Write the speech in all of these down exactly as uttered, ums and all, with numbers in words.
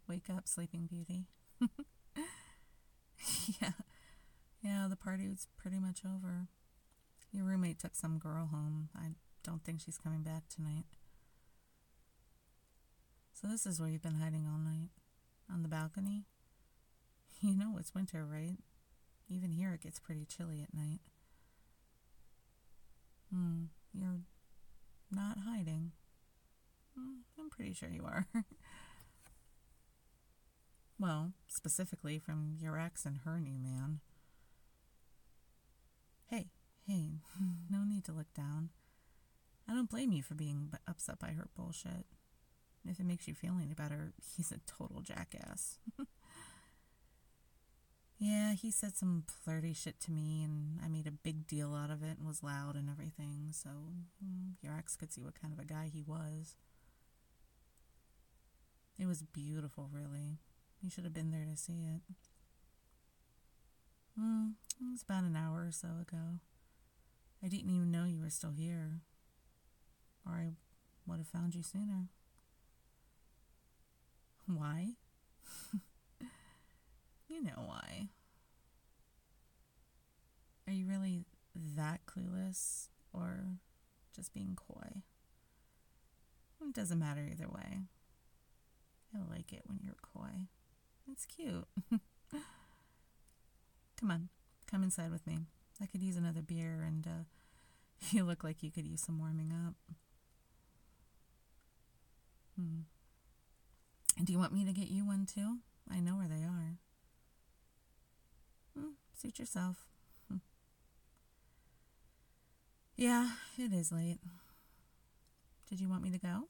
Wake up, Sleeping Beauty. Yeah. Yeah, the party was pretty much over. Your roommate took some girl home. I don't think she's coming back tonight. So this is where you've been hiding all night? On the balcony? You know it's winter, right? Even here it gets pretty chilly at night. Hmm, you're not hiding. Hmm, I'm pretty sure you are. Well, specifically from your ex and her new man. Hey, hey, no need to look down. I don't blame you for being upset by her bullshit. If it makes you feel any better, he's a total jackass. Yeah, he said some flirty shit to me, and I made a big deal out of it and was loud and everything, so mm, your ex could see what kind of a guy he was. It was beautiful, really. You should have been there to see it. Mm, it was about an hour or so ago. I didn't even know you were still here, or I would have found you sooner. Why? You know why. Are you really that clueless, or just being coy? It doesn't matter either way. I like it when you're coy. It's cute. Come on, come inside with me. I could use another beer, and uh, you look like you could use some warming up. Hmm. Do you want me to get you one too? I know where they are. Hmm, suit yourself. Hmm. Yeah, it is late. Did you want me to go?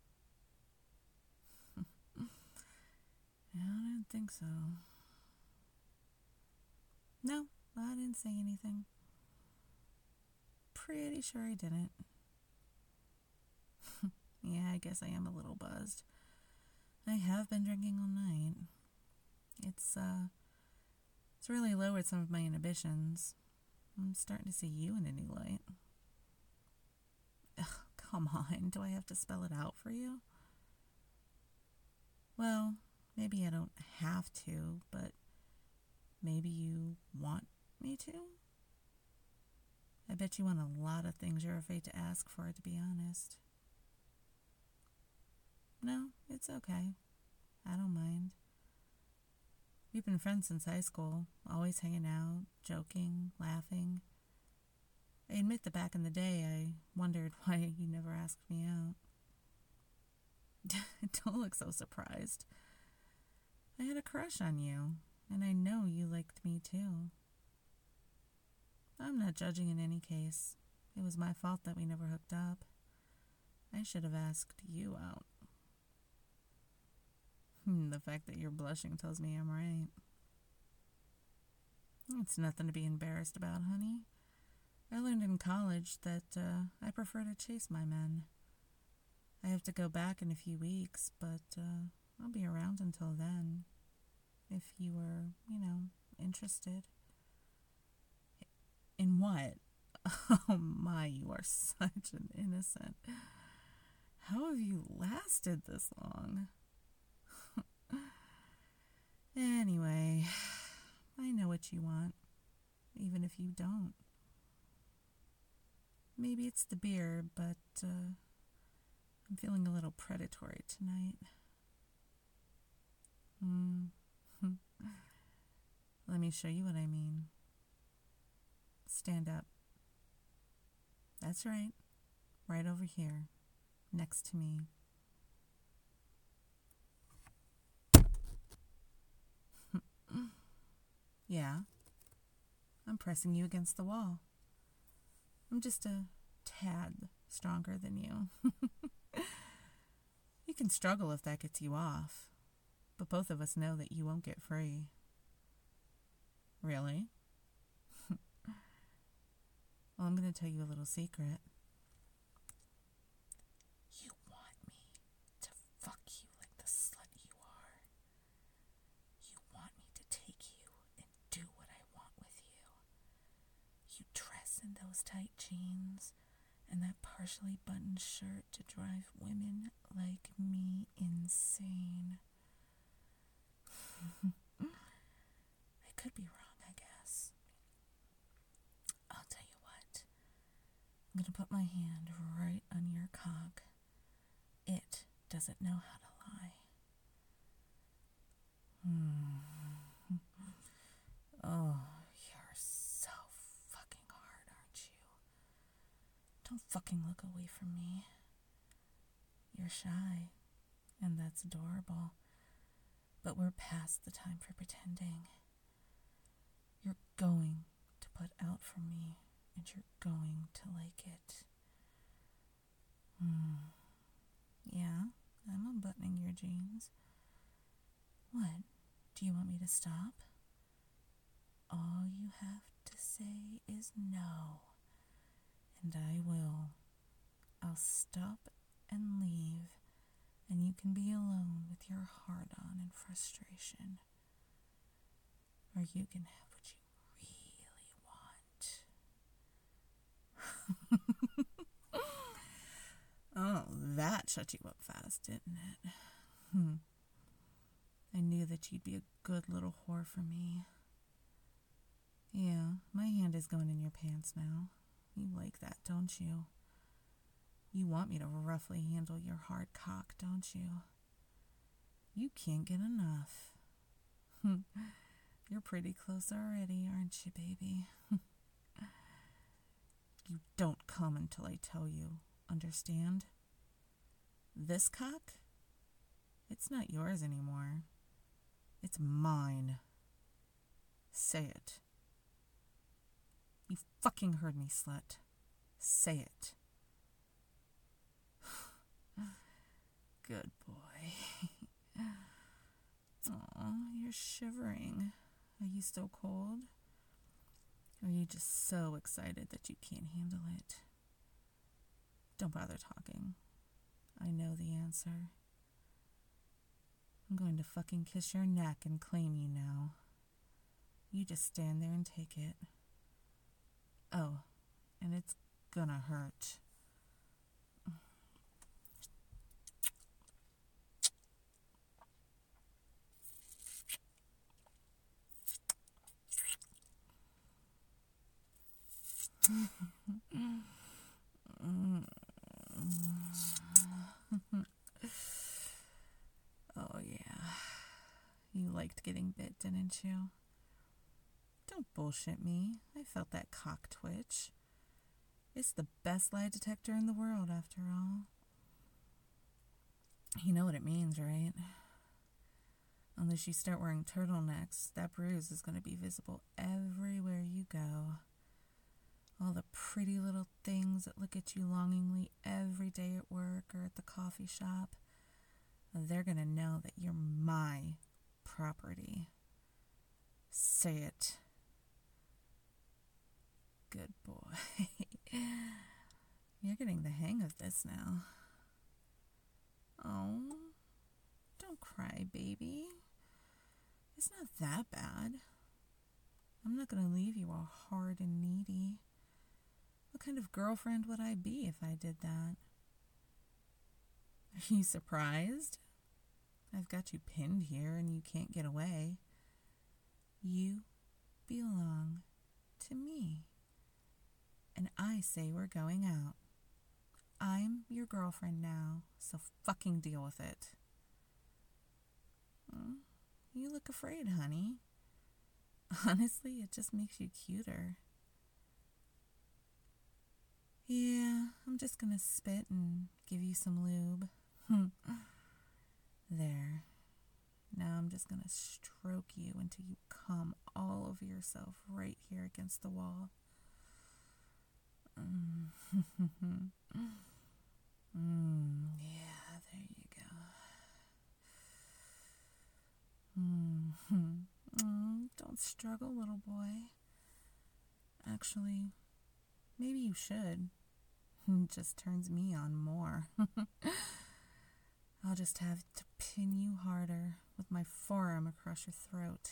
I don't think so. No, I didn't say anything. Pretty sure I didn't. Yeah, I guess I am a little buzzed. I have been drinking all night. It's, uh, it's really lowered some of my inhibitions. I'm starting to see you in a new light. Ugh, come on, do I have to spell it out for you? Well, maybe I don't have to, but maybe you want me to? I bet you want a lot of things you're afraid to ask for, to be honest. No, it's okay. I don't mind. We've been friends since high school, always hanging out, joking, laughing. I admit that back in the day I wondered why you never asked me out. Don't look so surprised. I had a crush on you, and I know you liked me too. I'm not judging in any case. It was my fault that we never hooked up. I should have asked you out. The fact that you're blushing tells me I'm right. It's nothing to be embarrassed about, honey. I learned in college that uh, I prefer to chase my men. I have to go back in a few weeks, but uh, I'll be around until then. If you were, you know, interested. In what? Oh my, you are such an innocent. How have you lasted this long? Anyway, I know what you want, even if you don't. Maybe it's the beer, but uh, I'm feeling a little predatory tonight. Mm. Let me show you what I mean. Stand up. That's right. Right over here, next to me. Yeah. I'm pressing you against the wall. I'm just a tad stronger than you. You can struggle if that gets you off, but both of us know that you won't get free. Really? Well, I'm going to tell you a little secret. You want me to fuck you like the slut you are. You want me to take you and do what I want with you. You dress in those tight jeans and that partially buttoned shirt to drive women like me insane. doesn't know how to lie. Hmm. Oh, you're so fucking hard, aren't you? Don't fucking look away from me. You're shy, and that's adorable. But we're past the time for pretending. You're going to put out for me, and you're going to like it. Hmm. Yeah, I'm unbuttoning your jeans. What? Do you want me to stop? All you have to say is no, and I will. I'll stop and leave, and you can be alone with your heart on and frustration. Or you can have what you really want. Oh, that shut you up fast, didn't it? Hmm. I knew that you'd be a good little whore for me. Yeah, my hand is going in your pants now. You like that, don't you? You want me to roughly handle your hard cock, don't you? You can't get enough. You're pretty close already, aren't you, baby? You don't come until I tell you, understand? This cock? It's not yours anymore. It's mine. Say it. You fucking heard me, slut. Say it. Good boy. Aw, you're shivering. Are you still cold? Or are you just so excited that you can't handle it? Don't bother talking. I know the answer. I'm going to fucking kiss your neck and claim you now. You just stand there and take it. Oh, and it's gonna hurt. Oh, yeah. You liked getting bit, didn't you? Don't bullshit me. I felt that cock twitch. It's the best lie detector in the world, after all. You know what it means, right? Unless you start wearing turtlenecks, that bruise is going to be visible everywhere you go. All the pretty little things that look at you longingly every day at work or at the coffee shop, they're going to know that you're my property. Say it. Good boy. You're getting the hang of this now. Oh, don't cry, baby. It's not that bad. I'm not going to leave you all hard and needy. What kind of girlfriend would I be if I did that? Are you surprised? I've got you pinned here and you can't get away. You belong to me. And I say we're going out. I'm your girlfriend now, so fucking deal with it. Mm, you look afraid, honey. Honestly, it just makes you cuter. Yeah, I'm just gonna spit and give you some lube. There. Now I'm just gonna stroke you until you come all over yourself right here against the wall. Mm. mm, yeah, there you go. Mm. Mm, don't struggle, little boy. Actually, maybe you should. It just turns me on more. I'll just have to pin you harder with my forearm across your throat.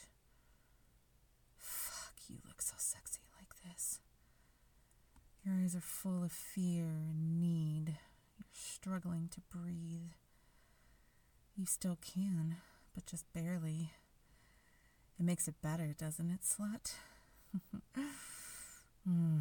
Fuck, you look so sexy like this. Your eyes are full of fear and need. You're struggling to breathe. You still can, but just barely. It makes it better, doesn't it, slut? mm.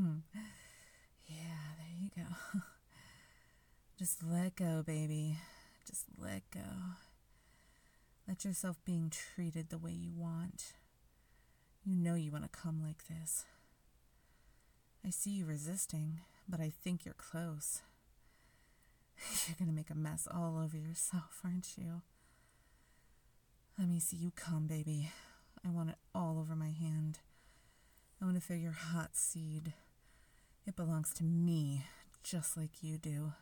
Yeah, there you go. Just let go, baby. Just let go. Let yourself being treated the way you want. You know you want to come like this. I see you resisting, but I think you're close. You're going to make a mess all over yourself, aren't you? Let me see you come, baby. I want it all over my hand. I want to feel your hot seed. It belongs to me, just like you do.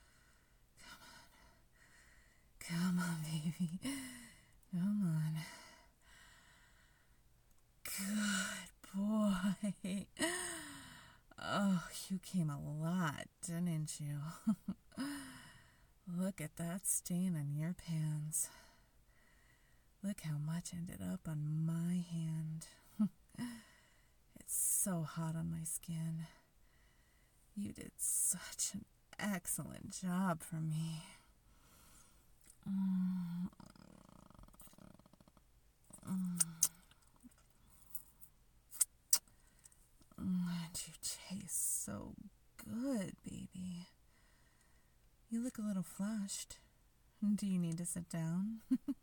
Come on. Come on, baby. Come on. Good boy. Oh, you came a lot, didn't you? Look at that stain on your pants. Look how much ended up on my hand. It's so hot on my skin. You did such an excellent job for me. Mm. Mm. And you taste so good, baby. You look a little flushed. Do you need to sit down?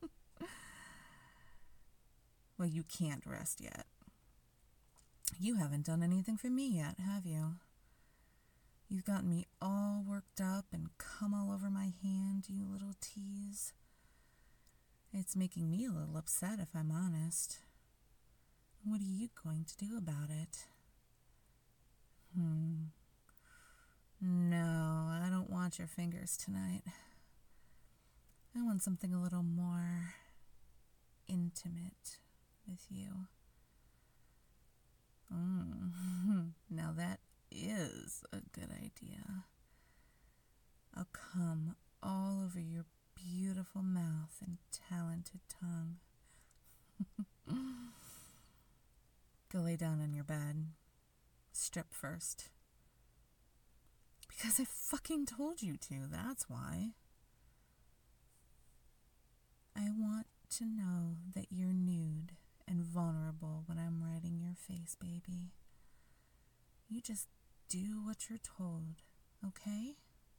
Well, you can't rest yet. You haven't done anything for me yet, have you? You've gotten me all worked up and come all over my hand, you little tease. It's making me a little upset, if I'm honest. What are you going to do about it? Hmm. No, I don't want your fingers tonight. I want something a little more intimate with you. Mm. Now that is a good idea. I'll come all over your beautiful mouth and talented tongue. Go lay down on your bed. Strip first. Because I fucking told you to, that's why. I want to know that you're nude and vulnerable when I'm riding your face, baby. You just do what you're told, okay?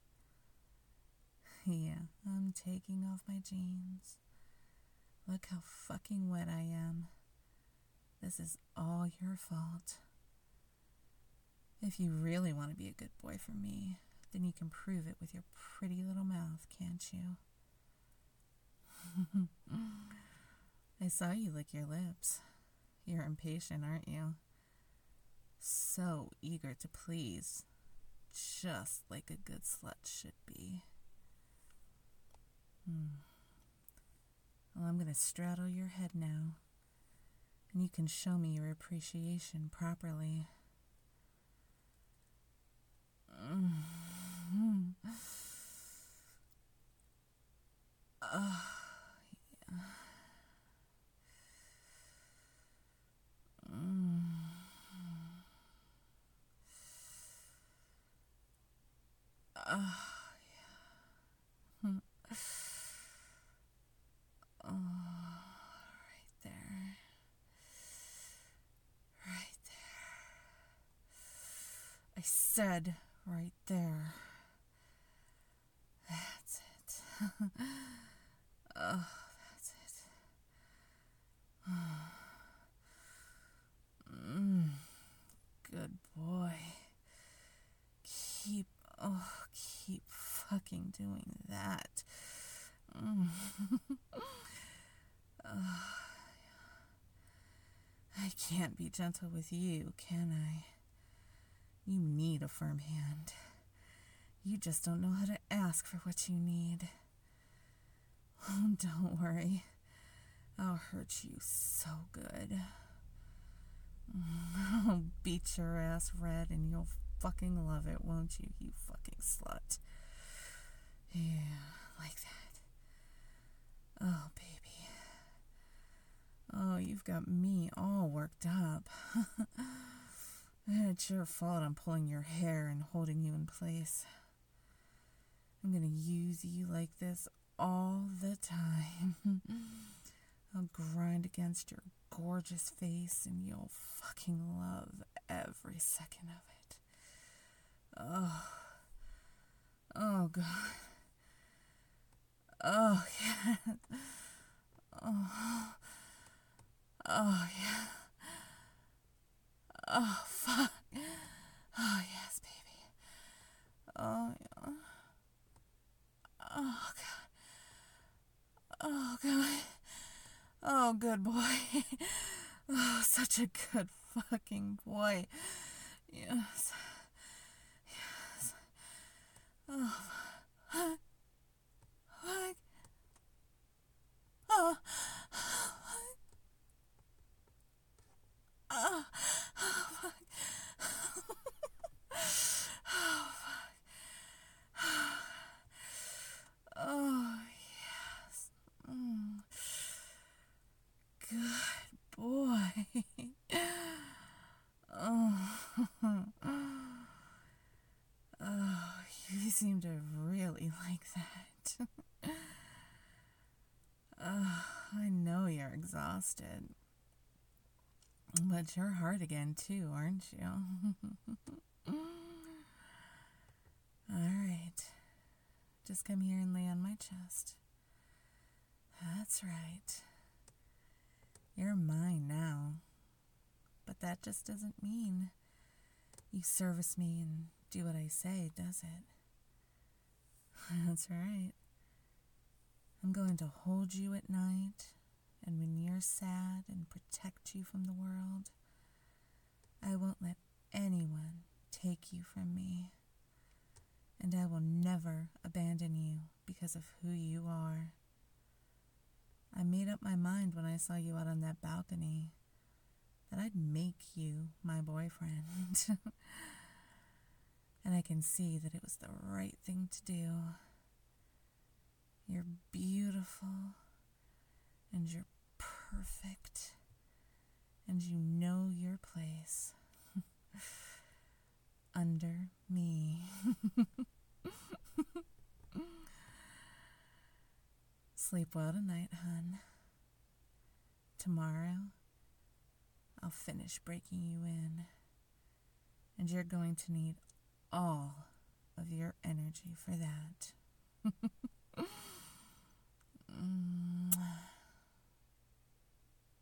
Yeah, I'm taking off my jeans. Look how fucking wet I am. This is all your fault. If you really want to be a good boy for me, then you can prove it with your pretty little mouth, can't you? I saw you lick your lips. You're impatient, aren't you? So eager to please, just like a good slut should be. Hmm. Well, I'm going to straddle your head now, and you can show me your appreciation properly. Mm-hmm. Oh, yeah. Mm. Oh, yeah. Oh, right there. Right there. I said right there. That's it. Oh, that's it. Mm, good boy. Keep, oh, keep fucking doing that. Mm. Oh, I can't be gentle with you, can I? You need a firm hand. You just don't know how to ask for what you need. Oh, don't worry. I'll hurt you so good. I'll beat your ass red and you'll fucking love it, won't you, you fucking slut? Yeah, like that. Oh, baby. Oh, you've got me all worked up. It's your fault I'm pulling your hair and holding you in place. I'm gonna use you like this all the time. I'll grind against your gorgeous face and you'll fucking love every second of it. Oh. Oh, God. Oh, yeah. Oh, oh, yeah. Oh, fuck. Oh, yes, baby. Oh, yeah. Oh, God. Oh, God. Oh, good boy. Oh, such a good fucking boy. Yes. Yes. Oh, fuck. Fuck. Oh, oh, oh, fuck. Oh, oh, yes. Mm. Good boy. Oh. Oh, you seem to really like that. Oh, I know you're exhausted. But you're hard again, too, aren't you? Alright. Just come here and lay on my chest. That's right. You're mine now. But that just doesn't mean you service me and do what I say, does it? That's right. I'm going to hold you at night, and when you're sad, and protect you from the world. I won't let anyone take you from me. And I will never abandon you because of who you are. I made up my mind when I saw you out on that balcony that I'd make you my boyfriend. And I can see that it was the right thing to do. You're beautiful, and you're perfect, and you know your place. Under me. Sleep well tonight, hun. Tomorrow, I'll finish breaking you in, and you're going to need all of your energy for that. mm.